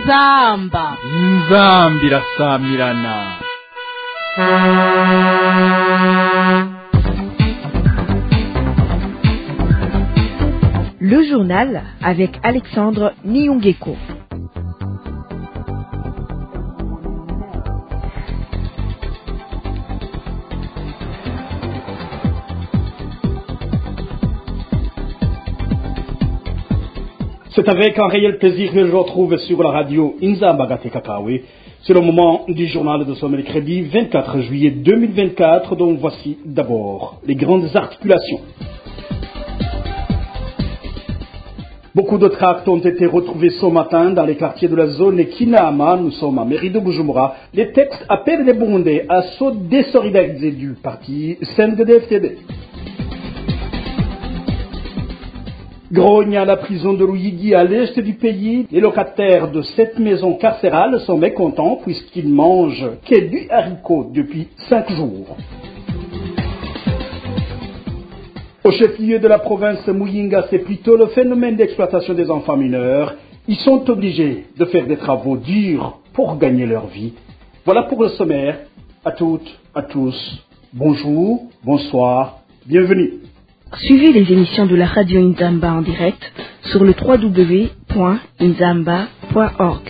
inzamba irasamirana. Le journal avec Alexandre Niungeko. C'est avec un réel plaisir que je vous retrouve sur la radio Inzamba Gate Kakawe. C'est le moment du journal de ce mercredi 24 juillet 2024, dont voici d'abord les grandes articulations. Beaucoup de tracts ont été retrouvés ce matin dans les quartiers de la zone Kinama. Nous sommes à mairie de Bujumbura. Les textes appellent les Burundais à se désolidariser du parti CNDD-FDD. Grogne à la prison de Ruyigi à l'est du pays. Les locataires de cette maison carcérale sont mécontents puisqu'ils mangent que du haricot depuis 5 jours. Au chef-lieu de la province Muyinga, c'est plutôt le phénomène d'exploitation des enfants mineurs. Ils sont obligés de faire des travaux durs pour gagner leur vie. Voilà pour le sommaire. À toutes, à tous, bonjour, bonsoir, bienvenue. Suivez les émissions de la radio Inzamba en direct sur le www.inzamba.org.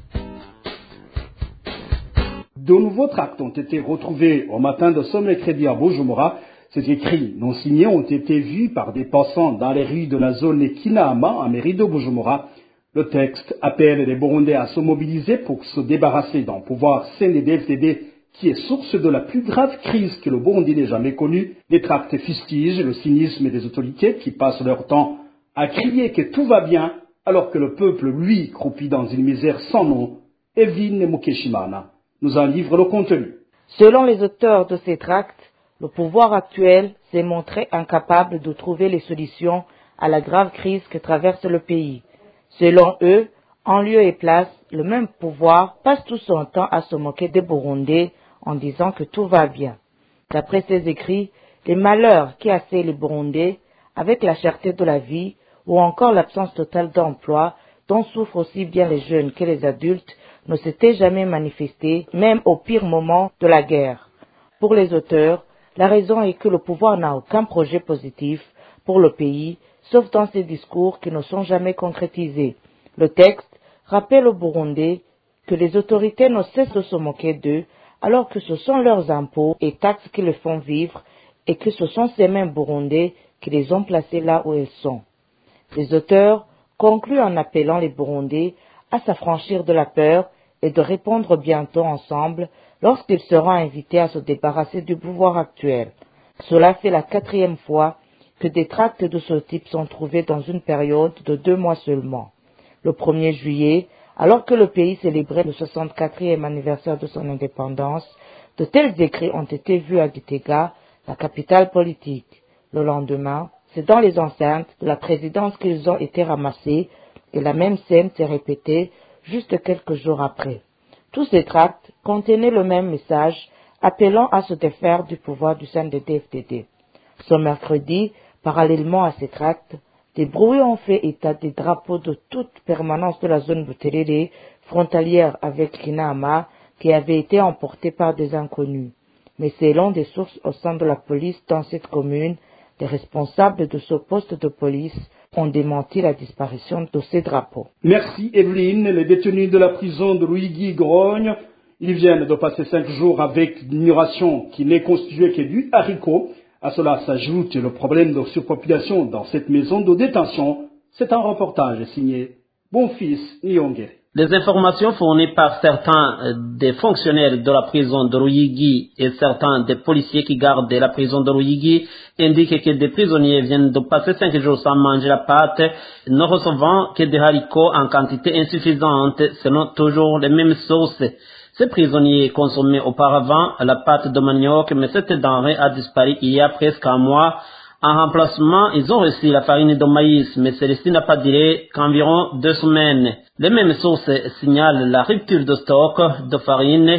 De nouveaux tracts ont été retrouvés au matin de ce mercredi à Bujumbura. Ces écrits non signés ont été vus par des passants dans les rues de la zone Kinama, en mairie de Bujumbura. Le texte appelle les Burundais à se mobiliser pour se débarrasser d'un pouvoir CNDD-FDD qui est source de la plus grave crise que le Burundi n'ait jamais connue. Les tracts fustigent le cynisme des autorités qui passent leur temps à crier que tout va bien alors que le peuple, lui, croupit dans une misère sans nom. Evelyne Mukeshimana nous en livre le contenu. Selon les auteurs de ces tracts, le pouvoir actuel s'est montré incapable de trouver les solutions à la grave crise que traverse le pays. Selon eux, en lieu et place, le même pouvoir passe tout son temps à se moquer des Burundais en disant que tout va bien. D'après ces écrits, les malheurs qui assaillent les Burundais, avec la cherté de la vie ou encore l'absence totale d'emploi dont souffrent aussi bien les jeunes que les adultes, ne s'étaient jamais manifestés, même au pire moment de la guerre. Pour les auteurs, la raison est que le pouvoir n'a aucun projet positif pour le pays, sauf dans ses discours qui ne sont jamais concrétisés. Le texte rappelle aux Burundais que les autorités ne cessent de se moquer d'eux, alors que ce sont leurs impôts et taxes qui les font vivre et que ce sont ces mêmes Burundais qui les ont placés là où ils sont. Les auteurs concluent en appelant les Burundais à s'affranchir de la peur et de répondre bientôt ensemble lorsqu'ils seront invités à se débarrasser du pouvoir actuel. Cela fait la 4e fois que des tracts de ce type sont trouvés dans une période de 2 mois seulement. Le 1er juillet, alors que le pays célébrait le 64e anniversaire de son indépendance, de tels écrits ont été vus à Gitega, la capitale politique. Le lendemain, c'est dans les enceintes de la présidence qu'ils ont été ramassés et la même scène s'est répétée juste quelques jours après. Tous ces tracts contenaient le même message, appelant à se défaire du pouvoir du CNDD-FDD. Ce mercredi, parallèlement à ces tracts, des bruits ont fait état des drapeaux de toute permanence de la zone Buterere, frontalière avec Kinama, qui avaient été emportés par des inconnus. Mais selon des sources au sein de la police dans cette commune, les responsables de ce poste de police ont démenti la disparition de ces drapeaux. Merci Evelyne. Les détenus de la prison de Ruyigi grognent. Ils viennent de passer 5 jours avec l'ignoration qui n'est constituée que du haricot. À cela s'ajoute le problème de surpopulation dans cette maison de détention. C'est un reportage signé Bonfils Nyongere. Les informations fournies par certains des fonctionnaires de la prison de Ruyigi et certains des policiers qui gardent la prison de Ruyigi indiquent que des prisonniers viennent de passer 5 jours sans manger la pâte, ne recevant que des haricots en quantité insuffisante selon toujours les mêmes sources. Ces prisonniers consommaient auparavant la pâte de manioc, mais cette denrée a disparu il y a presque un mois. En remplacement, ils ont reçu la farine de maïs, mais celle-ci n'a pas duré qu'environ 2 semaines. Les mêmes sources signalent la rupture de stock de farine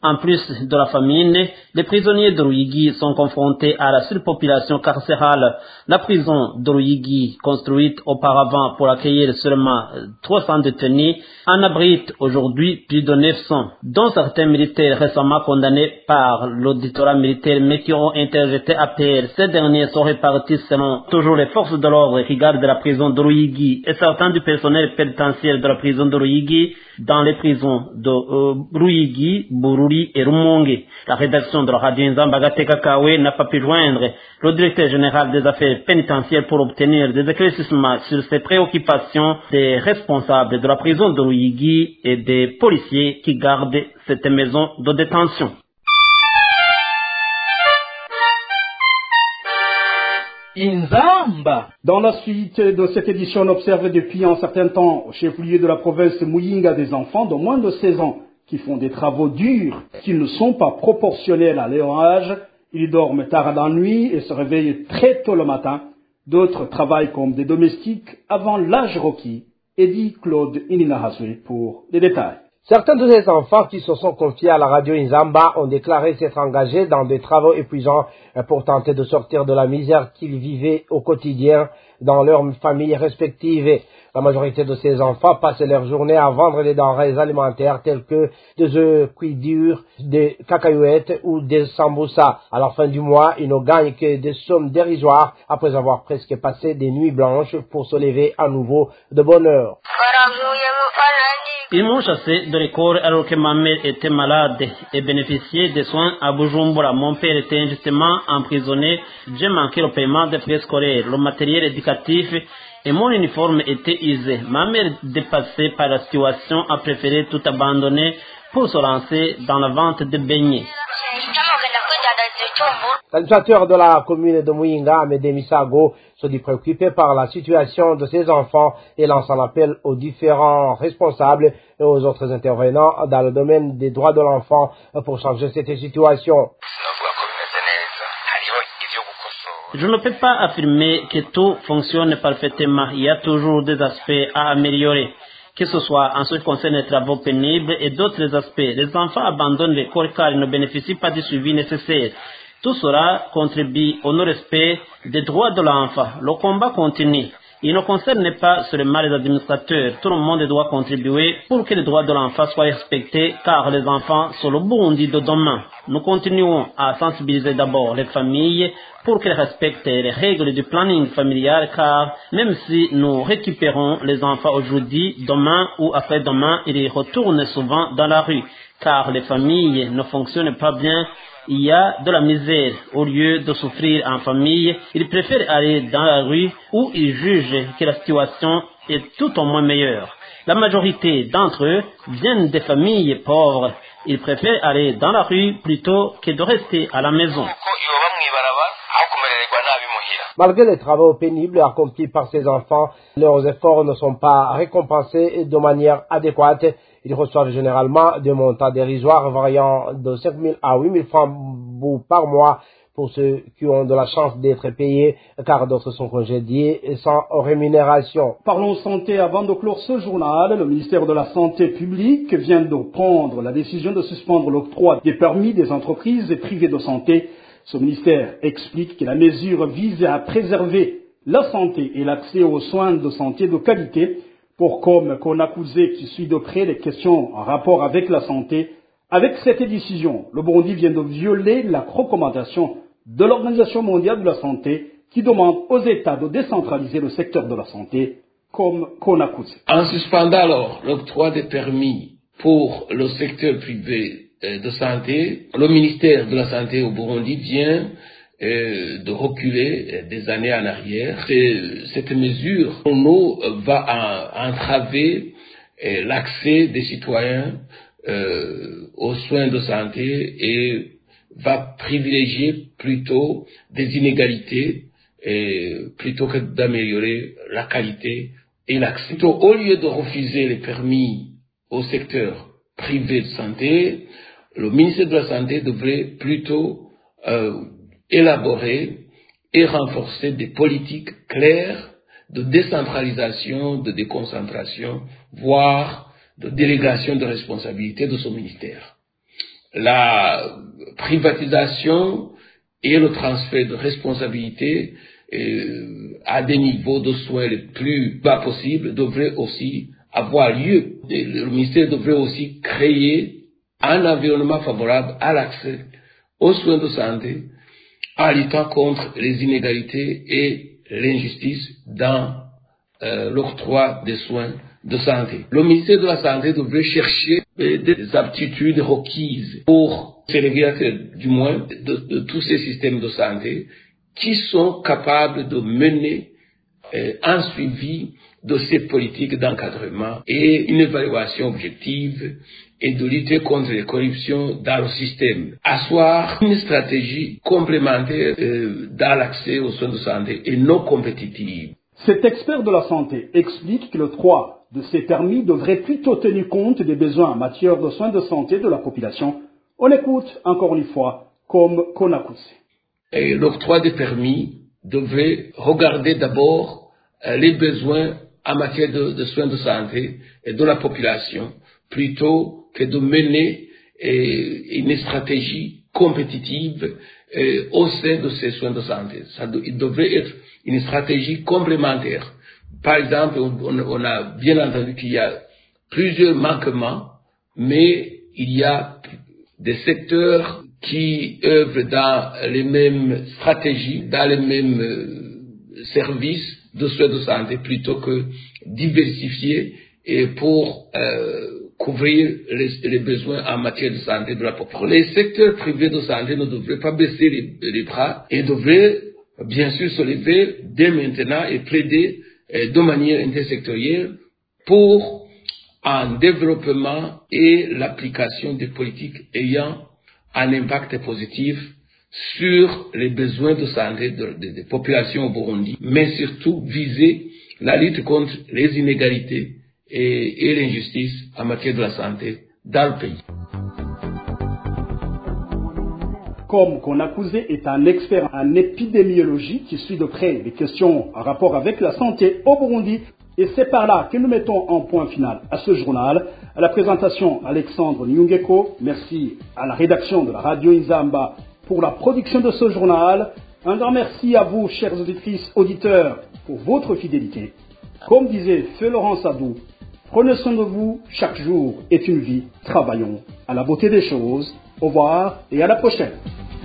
En plus de la famine, les prisonniers de Ruyigi sont confrontés à la surpopulation carcérale. La prison de Ruyigi, construite auparavant pour accueillir seulement 300 détenus, en abrite aujourd'hui plus de 900, dont certains militaires récemment condamnés par l'auditorat militaire mais qui ont interjeté APR. Ces derniers sont répartis selon toujours les forces de l'ordre qui gardent la prison de Ruyigi et certains du personnel pénitentiaire de la prison de Ruyigi dans les prisons de Ruyigi, Bururi et Rumonge. La rédaction de la radio Nzamba Gateka Kawe n'a pas pu joindre le directeur général des affaires pénitentiaires pour obtenir des éclaircissements sur ces préoccupations des responsables de la prison de Ruyigi et des policiers qui gardent cette maison de détention. Inzamba. Dans la suite de cette édition, on observe depuis un certain temps au chef-lieu de la province Muyinga des enfants de moins de 16 ans qui font des travaux durs, qui ne sont pas proportionnels à leur âge. Ils dorment tard la nuit et se réveillent très tôt le matin. D'autres travaillent comme des domestiques avant l'âge requis. Eddie Claude Ininahaswe pour les détails. Certains de ces enfants qui se sont confiés à la radio Nzamba ont déclaré s'être engagés dans des travaux épuisants pour tenter de sortir de la misère qu'ils vivaient au quotidien dans leurs familles respectives. La majorité de ces enfants passent leur journée à vendre des denrées alimentaires telles que des œufs cuits durs, des cacahuètes ou des samboussas. À la fin du mois, ils ne gagnent que des sommes dérisoires après avoir presque passé des nuits blanches pour se lever à nouveau de bonne heure. Ils m'ont chassé de l'école alors que ma mère était malade et bénéficiait des soins à Bujumbura. Mon père était injustement emprisonné. J'ai manqué le paiement des frais scolaires, le matériel éducatif et mon uniforme était usé. Ma mère, dépassée par la situation, a préféré tout abandonner pour se lancer dans la vente de beignets. L'administrateur de la commune de Muyinga, Amédée Misago, se dit préoccupé par la situation de ses enfants et lance un appel aux différents responsables et aux autres intervenants dans le domaine des droits de l'enfant pour changer cette situation. Je ne peux pas affirmer que tout fonctionne parfaitement. Il y a toujours des aspects à améliorer, que ce soit en ce qui concerne les travaux pénibles et d'autres aspects. Les enfants abandonnent l'école car ils ne bénéficient pas du suivi nécessaire. Tout cela contribue au non-respect des droits de l'enfant. Le combat continue. Il ne concerne pas seulement les administrateurs. Tout le monde doit contribuer pour que les droits de l'enfant soient respectés, car les enfants sont le Burundi de demain. Nous continuons à sensibiliser d'abord les familles pour qu'elles respectent les règles du planning familial, car même si nous récupérons les enfants aujourd'hui, demain ou après-demain, ils retournent souvent dans la rue, car les familles ne fonctionnent pas bien. Il y a de la misère. Au lieu de souffrir en famille, ils préfèrent aller dans la rue où ils jugent que la situation est tout au moins meilleure. La majorité d'entre eux viennent des familles pauvres. Ils préfèrent aller dans la rue plutôt que de rester à la maison. Malgré les travaux pénibles accomplis par ces enfants, leurs efforts ne sont pas récompensés de manière adéquate. Ils reçoivent généralement des montants dérisoires variant de 5 000 à 8 000 francs par mois pour ceux qui ont de la chance d'être payés, car d'autres sont congédiés sans rémunération. Parlons santé avant de clore ce journal. Le ministère de la Santé publique vient de prendre la décision de suspendre l'octroi des permis des entreprises privées de santé. Ce ministère explique que la mesure vise à préserver la santé et l'accès aux soins de santé de qualité. Pour comme Konakouze qui suit de près les questions en rapport avec la santé, avec cette décision, le Burundi vient de violer la recommandation de l'Organisation mondiale de la santé qui demande aux États de décentraliser le secteur de la santé comme Konakouze. En suspendant alors l'octroi des permis pour le secteur privé de santé, le ministère de la Santé au Burundi vient de reculer des années en arrière. Cette mesure, pour nous, va entraver l'accès des citoyens aux soins de santé et va privilégier plutôt des inégalités plutôt que d'améliorer la qualité et l'accès. Au lieu de refuser les permis au secteur privé de santé, le ministère de la Santé devrait plutôt élaborer et renforcer des politiques claires de décentralisation, de déconcentration, voire de délégation de responsabilité de son ministère. la privatisation et le transfert de responsabilité à des niveaux de soins les plus bas possibles devraient aussi avoir lieu. Et le ministère devrait aussi créer un environnement favorable à l'accès aux soins de santé, en luttant contre les inégalités et l'injustice dans l'octroi des soins de santé. Le ministère de la Santé devrait chercher des aptitudes requises pour ces régulateurs, du moins, de tous ces systèmes de santé qui sont capables de mener un suivi de ces politiques d'encadrement et une évaluation objective et de lutter contre les corruptions dans le système. Asseoir une stratégie complémentaire dans l'accès aux soins de santé et non compétitive. Cet expert de la santé explique que l'octroi de ces permis devrait plutôt tenir compte des besoins en matière de soins de santé de la population. On écoute encore une fois comme Konakuse. L'octroi des permis devrait regarder d'abord les besoins en matière de soins de santé et de la population, plutôt que de mener une stratégie compétitive au sein de ces soins de santé. Il devrait être une stratégie complémentaire. Par exemple, on a bien entendu qu'il y a plusieurs manquements, mais il y a des secteurs qui œuvrent dans les mêmes stratégies, dans les mêmes services de soins de santé, plutôt que diversifier et pour couvrir les besoins en matière de santé de la population. Les secteurs privés de santé ne devraient pas baisser les bras et devraient bien sûr se lever dès maintenant et plaider de manière intersectorielle pour un développement et l'application des politiques ayant un impact positif sur les besoins de santé des populations au Burundi, mais surtout viser la lutte contre les inégalités et l'injustice en matière de la santé dans le pays. Comme Konakuse est un expert en épidémiologie qui suit de près les questions en rapport avec la santé au Burundi, et c'est par là que nous mettons un point final à ce journal. À la présentation, Alexandre Nyungeko. Merci à la rédaction de la radio Inzamba pour la production de ce journal. Un grand merci à vous, chers auditrices, auditeurs, pour votre fidélité. Comme disait Feu Laurent Sadou, prenez soin de vous, chaque jour est une vie, travaillons à la beauté des choses. Au revoir et à la prochaine.